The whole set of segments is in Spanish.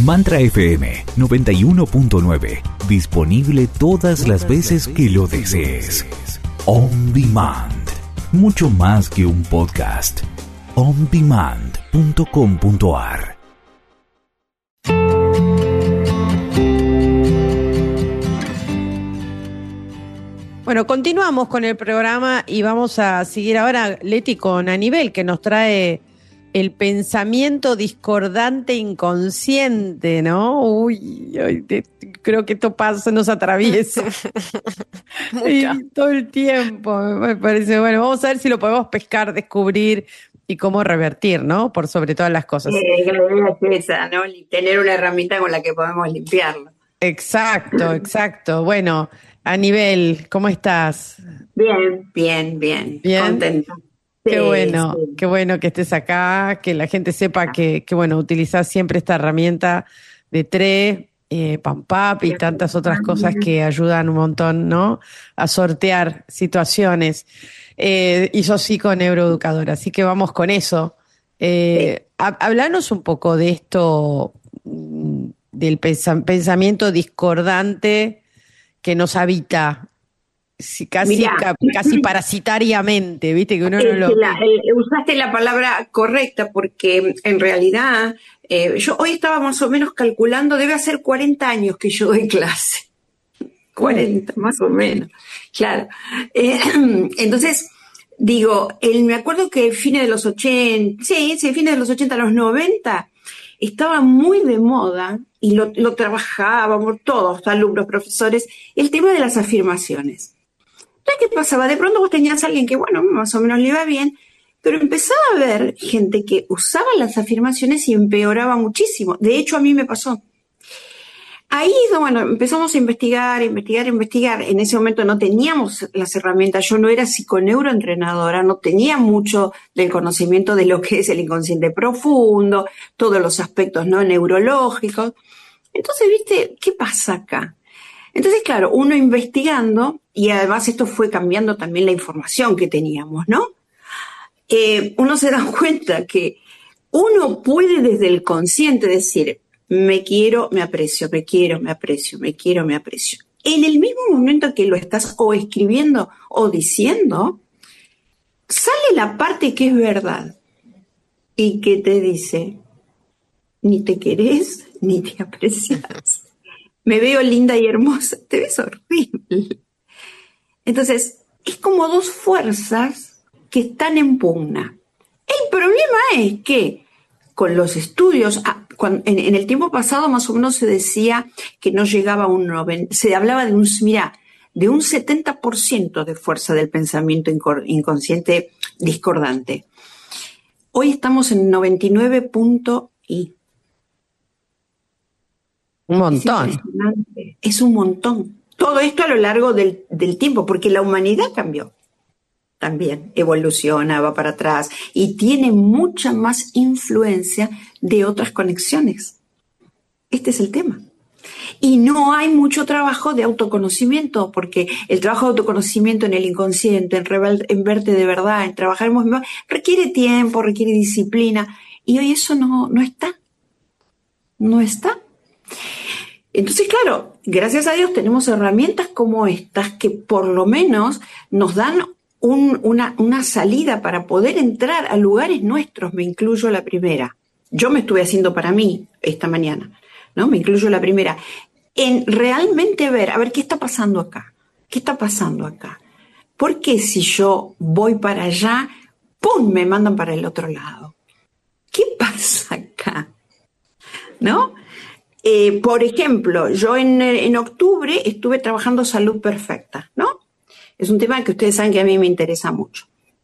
Mantra FM 91.9. Disponible todas las veces que lo desees. On Demand. Mucho más que un podcast. ondemand.com.ar. Bueno, continuamos con el programa y vamos a seguir ahora, Leti, con Anibel, que nos trae el pensamiento discordante inconsciente, ¿no? Creo que esto pasa, nos atraviesa y todo el tiempo, me parece. Bueno, vamos a ver si lo podemos pescar, descubrir y cómo revertir, ¿no? Por sobre todas las cosas. La idea es esa, ¿no? Tener una herramienta con la que podemos limpiarlo. Exacto. Bueno, Anibel, ¿cómo estás? Bien. Contenta. Qué bueno que estés acá, que la gente sepa que bueno, utilizás siempre esta herramienta de TRE, PAMPAP y tantas otras cosas que ayudan un montón, ¿no? A sortear situaciones. Y sos psiconeuroeducadora, así que vamos con eso. Hablanos un poco de esto, del pensamiento discordante que nos habita. Casi parasitariamente, viste que uno no lo... Usaste la palabra correcta porque en realidad yo hoy estaba más o menos calculando, debe hacer 40 años que yo doy clase. 40 más o menos, claro. Entonces, digo, me acuerdo que fines de los 80, fines de los 80 a los 90, estaba muy de moda y lo trabajábamos todos, alumnos, profesores, el tema de las afirmaciones. ¿Qué pasaba? De pronto vos tenías a alguien que, bueno, más o menos le iba bien, pero empezaba a ver gente que usaba las afirmaciones y empeoraba muchísimo. De hecho, a mí me pasó. Ahí, bueno, empezamos a investigar. En ese momento no teníamos las herramientas. Yo no era psiconeuroentrenadora, no tenía mucho del conocimiento de lo que es el inconsciente profundo, todos los aspectos no neurológicos. Entonces, ¿viste? ¿Qué pasa acá? Entonces, claro, uno investigando, y además esto fue cambiando también la información que teníamos, ¿no? Uno se da cuenta que uno puede desde el consciente decir, me quiero, me aprecio, me quiero, me aprecio, me quiero, me aprecio. En el mismo momento que lo estás o escribiendo o diciendo, sale la parte que es verdad y que te dice, ni te querés, ni te aprecias. Me veo linda y hermosa, te ves horrible. Entonces, es como dos fuerzas que están en pugna. El problema es que con los estudios, en el tiempo pasado más o menos se decía que no llegaba a un 90%, se hablaba de un 70% de fuerza del pensamiento inconsciente discordante. Hoy estamos en 99.y. Un montón. Es un montón. Todo esto a lo largo del tiempo, porque la humanidad cambió. También evoluciona, va para atrás y tiene mucha más influencia de otras conexiones. Este es el tema. Y no hay mucho trabajo de autoconocimiento, porque el trabajo de autoconocimiento en el inconsciente, en verte de verdad, en trabajar requiere tiempo, requiere disciplina. Y hoy eso no está. No está. Entonces, claro, gracias a Dios tenemos herramientas como estas que por lo menos nos dan una salida para poder entrar a lugares nuestros. Me incluyo la primera. Yo me estuve haciendo para mí esta mañana, ¿no? Me incluyo la primera. En realmente ver, a ver, ¿qué está pasando acá? ¿Qué está pasando acá? ¿Por qué si yo voy para allá, ¡pum!, me mandan para el otro lado? ¿Qué pasa acá? ¿No? Por ejemplo, yo en octubre estuve trabajando salud perfecta, ¿no? Es un tema que ustedes saben que a mí me interesa mucho.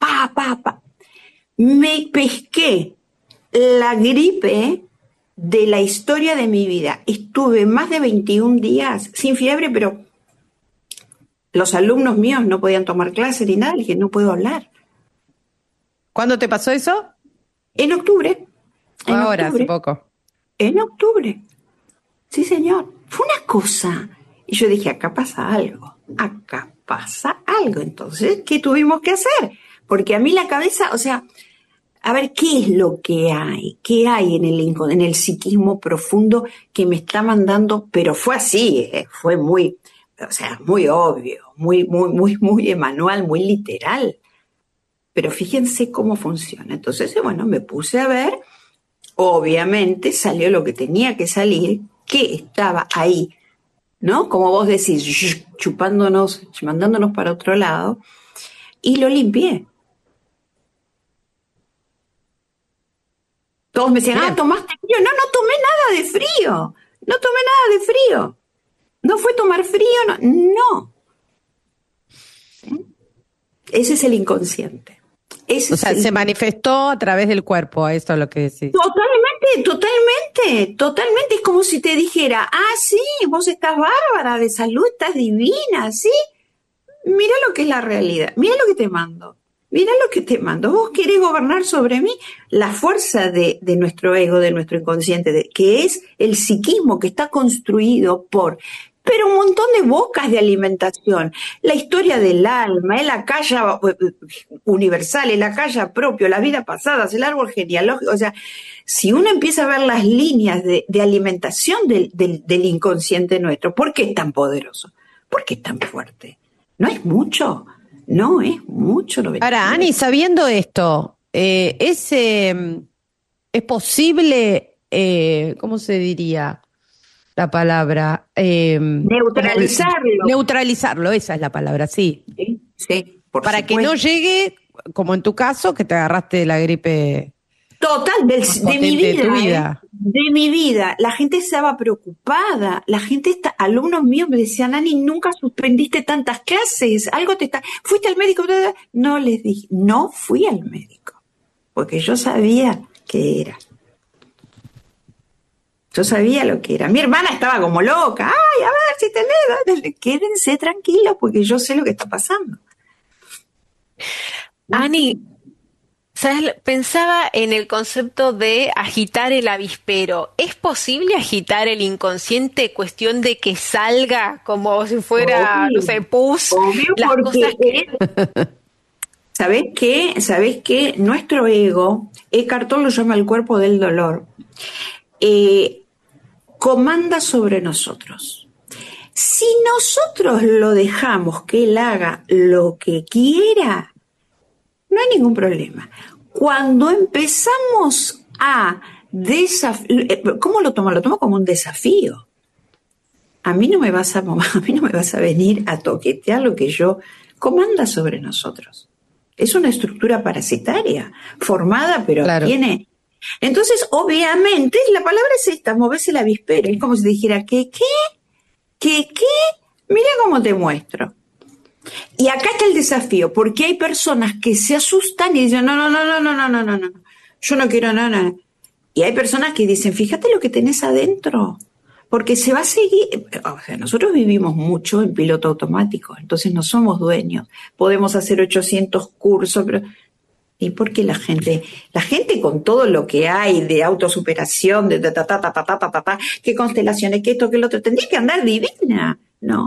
Me pesqué la gripe de la historia de mi vida. Estuve más de 21 días sin fiebre, pero los alumnos míos no podían tomar clase ni nada, les dije, no puedo hablar. ¿Cuándo te pasó eso? En octubre. Ahora, hace poco. En octubre. Sí, señor. Fue una cosa. Y yo dije, acá pasa algo. Entonces, ¿qué tuvimos que hacer? Porque a mí la cabeza, o sea, a ver qué es lo que hay, qué hay en el psiquismo profundo que me está mandando, pero fue así, fue muy, o sea, muy obvio, muy Emmanuel, muy literal. Pero fíjense cómo funciona. Entonces, bueno, me puse a ver, obviamente salió lo que tenía que salir, que estaba ahí, ¿no? Como vos decís, chupándonos, mandándonos para otro lado, y lo limpié. Todos me decían, Bien. ¿tomaste frío? No, no tomé nada de frío. No tomé nada de frío. No fue tomar frío, no. No. Ese es el inconsciente. Ese O sea, es se manifestó a través del cuerpo, esto es lo que decís. Totalmente. Es como si te dijera, sí, vos estás bárbara de salud, estás divina, ¿sí? Mira lo que es la realidad, mira lo que te mando. Mira lo que te mando. Vos querés gobernar sobre mí. La fuerza de nuestro ego, de nuestro inconsciente, que es el psiquismo que está construido pero un montón de bocas de alimentación. La historia del alma, la calla universal, la calla propio, las vidas pasadas, el árbol genealógico. O sea, si uno empieza a ver las líneas de alimentación del inconsciente nuestro, ¿por qué es tan poderoso? ¿Por qué es tan fuerte? No es mucho. No es mucho. Ahora, Ani, sabiendo esto, ¿es posible, cómo se diría la palabra? Neutralizarlo. Neutralizarlo, esa es la palabra, sí. Sí, por Para supuesto. que no llegue, como en tu caso, que te agarraste de la gripe. Total, de mi vida, de tu vida. De mi vida. La gente estaba preocupada. La gente, alumnos míos me decían, Ani, nunca suspendiste tantas clases. ¿Fuiste al médico? No les dije, no fui al médico. Porque yo sabía qué era. Yo sabía lo que era. Mi hermana estaba como loca. Ay, a ver si tenés. Quédense tranquilos porque yo sé lo que está pasando. Ani, ¿sabes? Pensaba en el concepto de agitar el avispero. ¿Es posible agitar el inconsciente, cuestión de que salga como si fuera, Obvio, no sé, pus? Obvio, Las cosas que... ¿Sabés qué? Nuestro ego, Eckhart Tolle lo llama el cuerpo del dolor, comanda sobre nosotros. Si nosotros lo dejamos que él haga lo que quiera, no hay ningún problema. Cuando empezamos a desafiar, ¿cómo lo tomo? Lo tomo como un desafío. A mí no me vas a venir a toquetear lo que yo comanda sobre nosotros. Es una estructura parasitaria, formada, pero claro. Tiene. Entonces, obviamente, la palabra es esta, moverse el avispero. Es como si dijera, ¿qué? Mira cómo te muestro. Y acá está el desafío, porque hay personas que se asustan y dicen, no, yo no quiero nada. Y hay personas que dicen, fíjate lo que tenés adentro, porque se va a seguir. O sea, nosotros vivimos mucho en piloto automático, entonces no somos dueños. Podemos hacer 800 cursos, pero... ¿Y por qué la gente con todo lo que hay de autosuperación, de qué constelaciones, qué esto, qué lo otro, tendría que andar divina? No.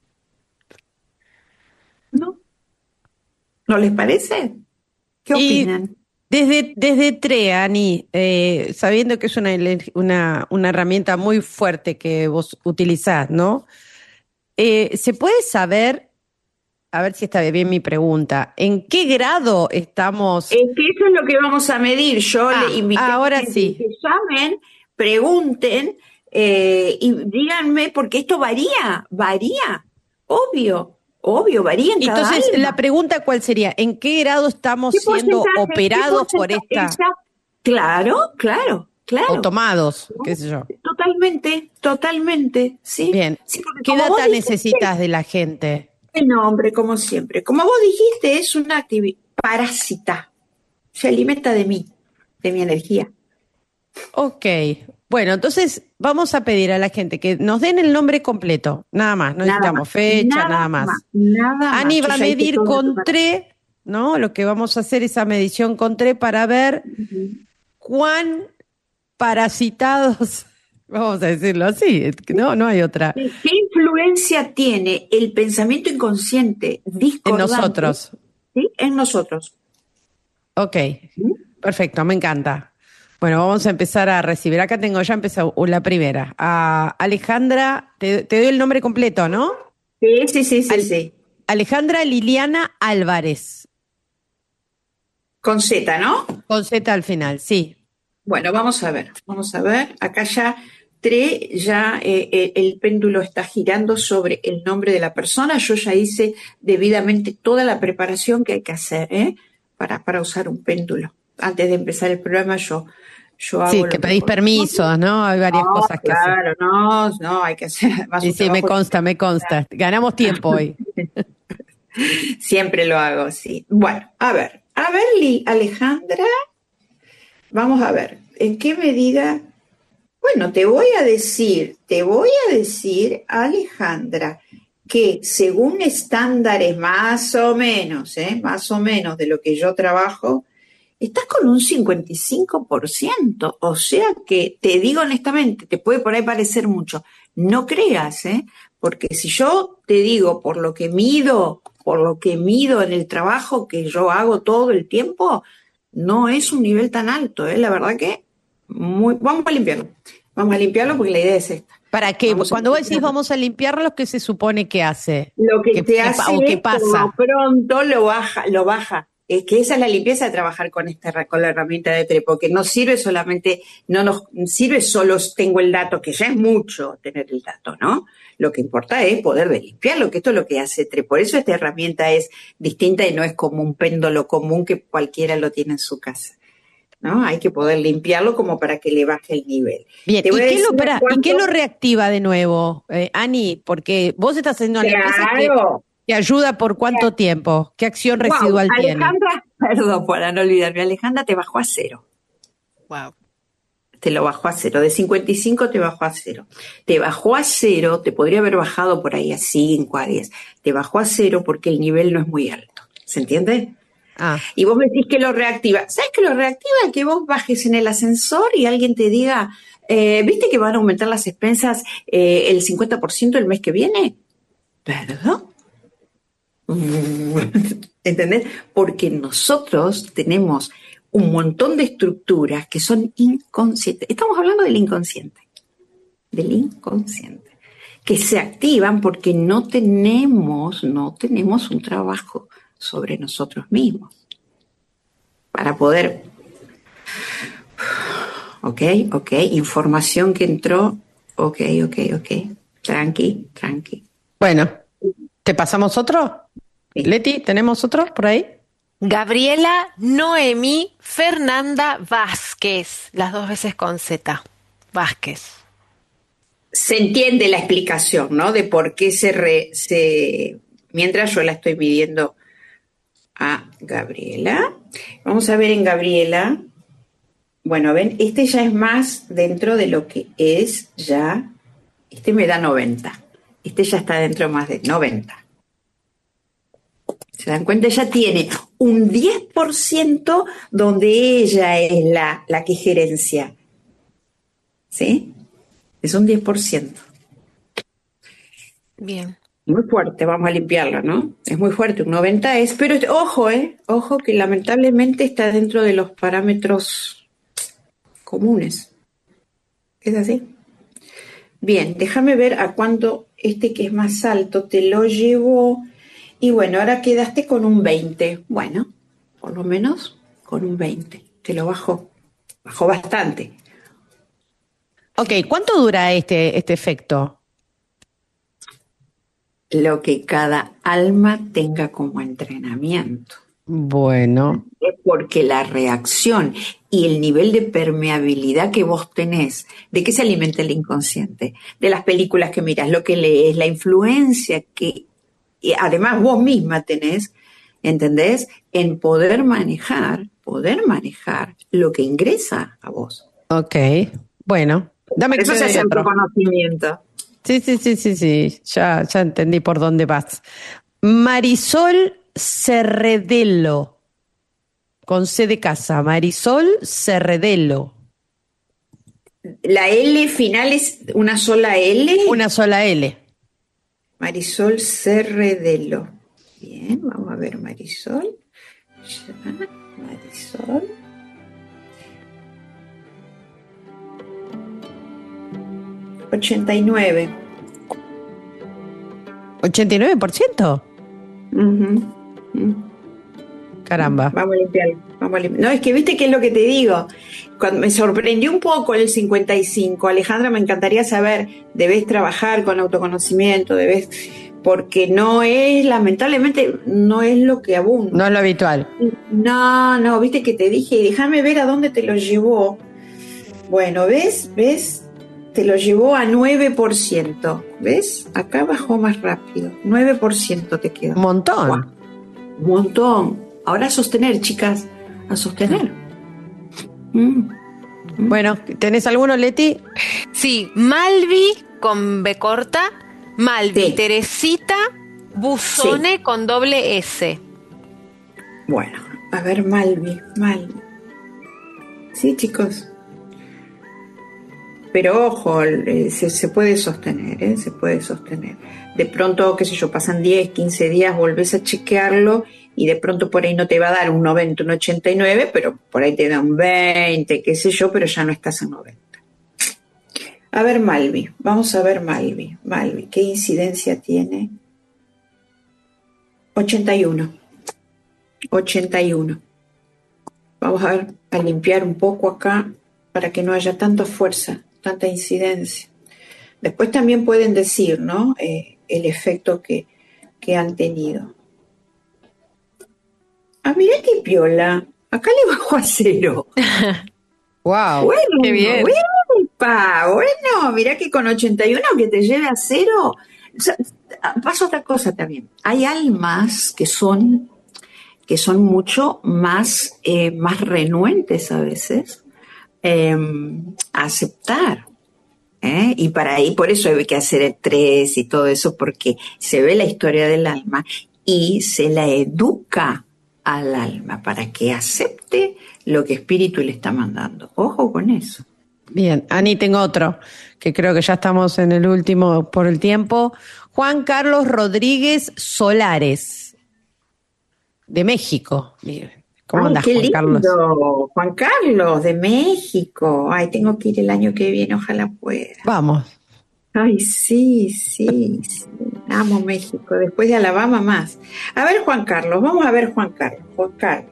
¿No les parece? ¿Qué opinan? Desde TRE, Ani, sabiendo que es una herramienta muy fuerte que vos utilizás, ¿no? ¿Se puede saber, a ver si está bien mi pregunta, en qué grado estamos? Es que eso es lo que vamos a medir. Yo le invité ahora a sí. que llamen, pregunten y díganme, porque esto varía, obvio, varía en cada Entonces, alma. la pregunta ¿cuál sería? ¿En qué grado estamos siendo operados por esta? Claro. O tomados, qué sé yo. Totalmente, sí. Bien. Sí, ¿Qué data necesitas de la gente? El nombre, como siempre. Como vos dijiste, es una actividad parásita. Se alimenta de mí, de mi energía. Ok. Bueno, entonces vamos a pedir a la gente que nos den el nombre completo. Nada más, no necesitamos fecha, nada más. Ani va a medir con TRE, ¿no? Lo que vamos a hacer es esa medición con TRE para ver cuán parasitados, vamos a decirlo así, no hay otra. ¿Qué influencia tiene el pensamiento inconsciente discordante? En nosotros. ¿Sí? En nosotros. Ok, Perfecto, me encanta. Bueno, vamos a empezar a recibir. Acá tengo, ya empezó la primera. A Alejandra, te doy el nombre completo, ¿no? Sí. Alejandra Liliana Álvarez. Con Z, ¿no? Con Z al final, sí. Bueno, vamos a ver. Acá ya el péndulo está girando sobre el nombre de la persona. Yo ya hice debidamente toda la preparación que hay que hacer, para usar un péndulo. Antes de empezar el programa yo hago Sí, lo que pedís permisos, ¿no? Hay varias cosas que hacer. Claro, no, hay que hacer más un Sí, me trabajo. consta. Ganamos tiempo hoy. Siempre lo hago, sí. Bueno, a ver, Alejandra, vamos a ver, ¿en qué medida? Bueno, te voy a decir, Alejandra, que según estándares más o menos de lo que yo trabajo, estás con un 55%, o sea que te digo honestamente, te puede por ahí parecer mucho, no creas, porque si yo te digo por lo que mido en el trabajo que yo hago todo el tiempo, no es un nivel tan alto, la verdad que vamos a limpiarlo porque la idea es esta. ¿Para qué? Cuando vos decís vamos a limpiarlo, ¿qué se supone que hace? Lo que te hace o qué es pasa. pronto lo baja. Es que esa es la limpieza de trabajar con la herramienta de Trepo, que no nos sirve solo tengo el dato, que ya es mucho tener el dato, ¿no? Lo que importa es poder limpiarlo, que esto es lo que hace Trepo. Por eso esta herramienta es distinta y no es como un péndulo común que cualquiera lo tiene en su casa, ¿no? Hay que poder limpiarlo como para que le baje el nivel. Bien, ¿y qué lo reactiva de nuevo, Ani? Porque vos estás haciendo una limpieza que ayuda por cuánto tiempo, ¿qué acción residual tiene? Alejandra, perdón, para no olvidarme, Alejandra te bajó a 0. Wow. Te lo bajó a 0, de 55 te bajó a 0. Te bajó a 0, te podría haber bajado por ahí a 5, a 10. Te bajó a 0 porque el nivel no es muy alto, ¿se entiende? Y vos me decís que lo reactiva. ¿Sabes que lo reactiva? Que vos bajes en el ascensor y alguien te diga, ¿viste que van a aumentar las expensas el 50% el mes que viene? ¿Perdón? ¿Entendés? Porque nosotros tenemos un montón de estructuras que son inconscientes. Estamos hablando del inconsciente, que se activan porque no tenemos un trabajo sobre nosotros mismos para poder. Ok, información que entró. Ok, tranqui. Bueno, ¿te pasamos otro? Sí. Leti, ¿tenemos otro por ahí? Gabriela Noemí Fernanda Vázquez, las 2 veces con Z, Vázquez. Se entiende la explicación, ¿no? De por qué mientras yo la estoy midiendo a Gabriela. Vamos a ver en Gabriela. Bueno, ven, este ya es más dentro de lo que es ya. Este me da 90. Este ya está dentro más de 90. ¿Se dan cuenta? Ella tiene un 10% donde ella es la que gerencia. ¿Sí? Es un 10%. Bien. Muy fuerte, vamos a limpiarlo, ¿no? Es muy fuerte, un 90 es, pero ojo que lamentablemente está dentro de los parámetros comunes. ¿Es así? Bien, déjame ver a cuánto este que es más alto te lo llevo. Y bueno, ahora quedaste con un 20. Bueno, por lo menos con un 20. Te lo bajó. Bajó bastante. Ok, ¿cuánto dura este efecto? Lo que cada alma tenga como entrenamiento. Bueno. Es porque la reacción y el nivel de permeabilidad que vos tenés, ¿de qué se alimenta el inconsciente? De las películas que mirás, lo que lees, la influencia que además vos misma tenés, ¿entendés? En poder manejar lo que ingresa a vos. Ok, bueno. Dame eso se hace autoconocimiento. Sí. Ya entendí por dónde vas. Marisol Cerredelo, con C de casa. Marisol Cerredelo. ¿La L final es una sola L? Una sola L. Marisol Cerredelo. Bien, vamos a ver Marisol. Marisol. 89. ¿89%? Caramba. Vamos a limpiarlo. No, es que viste qué es lo que te digo. Cuando me sorprendió un poco el 55. Alejandra, me encantaría saber, debes trabajar con autoconocimiento, porque no es, lamentablemente, no es lo que abunda. No es lo habitual. No, viste que te dije, déjame ver a dónde te lo llevó. Bueno, ¿ves? Te lo llevó a 9%. ¿Ves? Acá bajó más rápido. 9% te quedó. Un montón. Wow. Un montón. Ahora a sostener, chicas. A sostener. Bueno, ¿tenés alguno, Leti? Sí, Malvi con B corta, Malvi, sí. Teresita, Busone sí. Con doble S. Bueno, a ver, Malvi. Sí, chicos. Pero ojo, se puede sostener, se puede sostener. De pronto, qué sé yo, pasan 10, 15 días, volvés a chequearlo y de pronto por ahí no te va a dar un 90, un 89, pero por ahí te da un 20, qué sé yo, pero ya no estás en 90. A ver, Malvi, vamos a ver Malvi, ¿qué incidencia tiene? 81. Vamos a ver, a limpiar un poco acá para que no haya tanta fuerza, tanta incidencia. Después también pueden decir, ¿no? El efecto que han tenido. Ah, mirá qué piola. Acá le bajó a 0. Wow, bueno, qué bien. Bueno, mirá que con 81 que te lleve a 0. O sea, pasa otra cosa también. Hay almas que son mucho más renuentes a veces a aceptar. Y por eso hay que hacer el 3 y todo eso, porque se ve la historia del alma y se la educa al alma para que acepte lo que espíritu le está mandando. Ojo con eso. Bien, Ani, tengo otro, que creo que ya estamos en el último por el tiempo. Juan Carlos Rodríguez Solares, de México. ¿Cómo andás, qué Juan lindo. Carlos? Juan Carlos, de México. Ay, tengo que ir el año que viene, ojalá pueda. Vamos. Ay, sí. Amo México, después de Alabama más. A ver, Juan Carlos, vamos a ver Juan Carlos.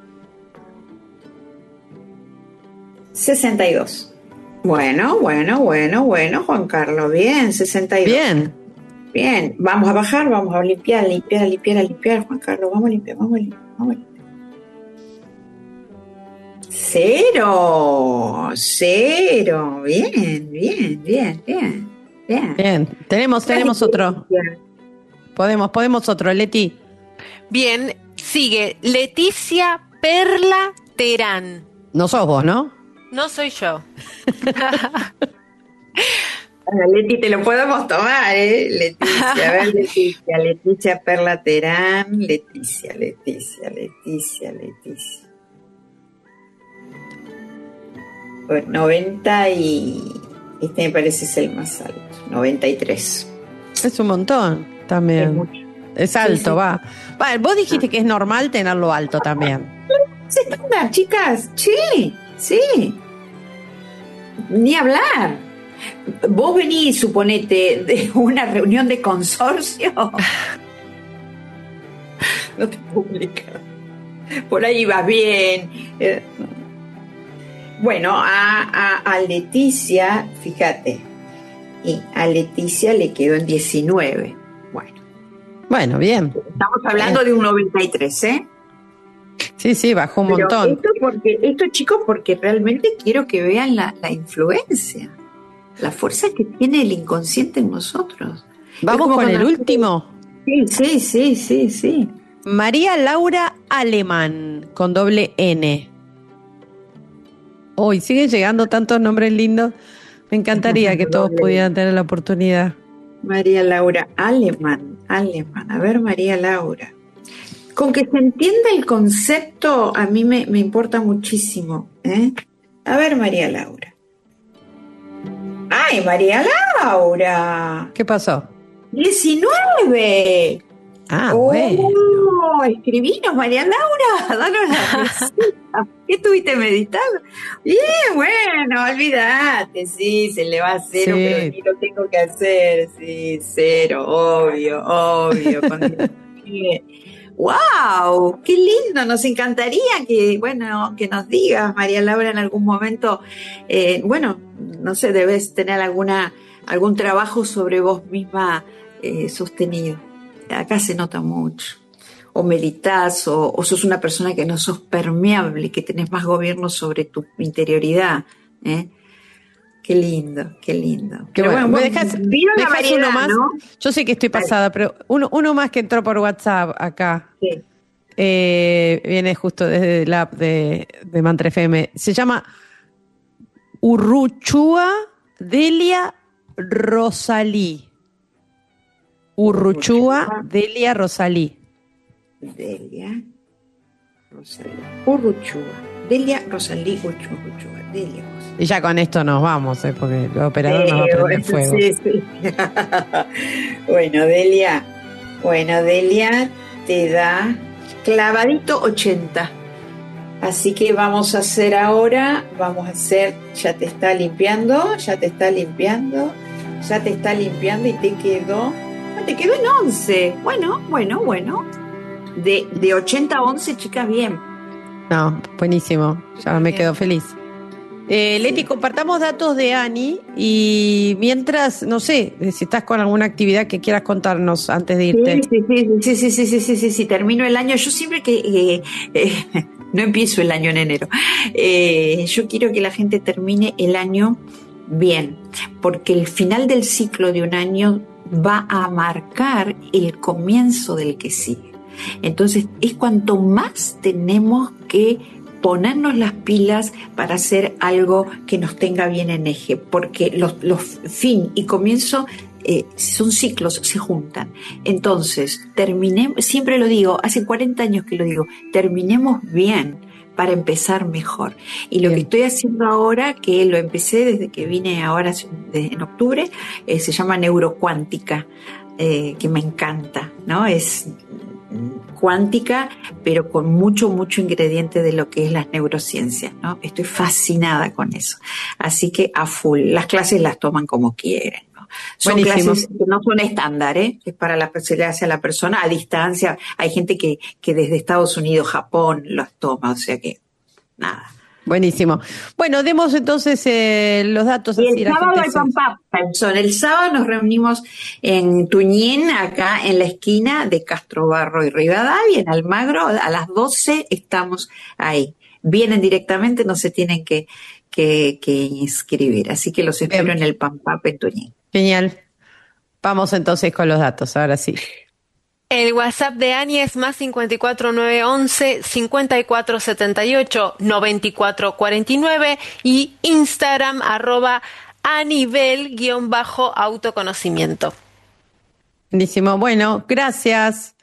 62. Bueno, Juan Carlos, bien, 62. Bien, vamos a bajar, vamos a limpiar, Juan Carlos, vamos a limpiar. 0, bien. Tenemos otro. Podemos otro, Leti. Bien, sigue Leticia Perla Terán. No sos vos, ¿no? No soy yo. Leti, te lo podemos tomar, Leticia. A ver, Leticia Perla Terán. Leticia. 90 y este me parece es el más alto, 93. Es un montón también. Es alto, sí. Va, vos dijiste que es normal tenerlo alto también. Es estándar, chicas. Sí. Ni hablar. Vos venís, suponete, de una reunión de consorcio. No te publicas. Por ahí vas bien. Bueno, a Leticia, fíjate, y a Leticia le quedó en 19. Bueno, bien. Estamos hablando de un 93, ¿eh? Sí, bajó un montón. Esto, chicos, porque realmente quiero que vean la influencia, la fuerza que tiene el inconsciente en nosotros. Vamos con el último. Sí. María Laura Alemán, con doble N. Hoy siguen llegando tantos nombres lindos. Me encantaría que todos pudieran tener la oportunidad. María Laura Alemán. A ver, María Laura. Con que se entienda el concepto, a mí me importa muchísimo. A ver, María Laura. ¡Ay, María Laura! ¿Qué pasó? 19. Bueno. Escribinos, María Laura, danos la receta. ¿Qué estuviste meditando? Bien, bueno, olvídate, sí, se le va a cero, Sí. pero ni lo tengo que hacer, sí, cero, obvio. ¡Wow! ¡Qué lindo! Nos encantaría que nos digas, María Laura, en algún momento, no sé, debes tener algún trabajo sobre vos misma sostenido. Acá se nota mucho. O meditas, o sos una persona que no sos permeable, que tenés más gobierno sobre tu interioridad. Qué lindo, qué lindo. Qué bueno. ¿Me dejas una variedad, uno más? ¿no? Yo sé que estoy pasada, pero uno más que entró por WhatsApp acá. Sí. Viene justo desde el app de Mantra FM. Se llama Urruchúa Delia Rosalí. Urruchúa Delia Rosalí. Delia Rosalí. Urruchúa. Delia Rosalí Urruchúa. Delia Rosalí. Y ya con esto nos vamos, porque el operador nos va a prender fuego. Sí. Bueno, Delia te da clavadito 80. Así que vamos a hacer, ya te está limpiando y te quedó en 11. Bueno. De 80 a 11, chicas, bien. No, buenísimo. Ya me quedo feliz. Leti, compartamos datos de Ani y mientras, no sé, si estás con alguna actividad que quieras contarnos antes de irte. Sí, termino el año. Yo siempre que no empiezo el año en enero. Yo quiero que la gente termine el año bien, porque el final del ciclo de un año va a marcar el comienzo del que sigue. Entonces, es cuanto más tenemos que ponernos las pilas para hacer algo que nos tenga bien en eje, porque los fin y comienzo son ciclos, se juntan. Entonces, terminemos, siempre lo digo, hace 40 años que lo digo, terminemos bien para empezar mejor. Y lo que estoy haciendo ahora, que lo empecé desde que vine ahora en octubre, se llama neurocuántica, que me encanta, ¿no? Es cuántica, pero con mucho ingrediente de lo que es las neurociencias, ¿no? Estoy fascinada con eso. Así que a full. Las clases las toman como quieren, ¿no? Son Buenísimo. clases que no son estándar, es para se le hace a la persona a distancia. Hay gente que desde Estados Unidos, Japón, los toma, o sea que nada. Buenísimo. Bueno, demos entonces los datos. Y así el la sábado gente hay Pampa. El sábado nos reunimos en Tuñín, acá en la esquina de Castro Barro y Rivadavia, en Almagro. A las 12 estamos ahí. Vienen directamente, no se tienen que inscribir. Así que los espero en el Pampap en Tuñín. Genial. Vamos entonces con los datos, ahora sí. El WhatsApp de Ani es más 54911 5478 9449 y Instagram @anibel_autoconocimiento. Buenísimo. Bueno, gracias.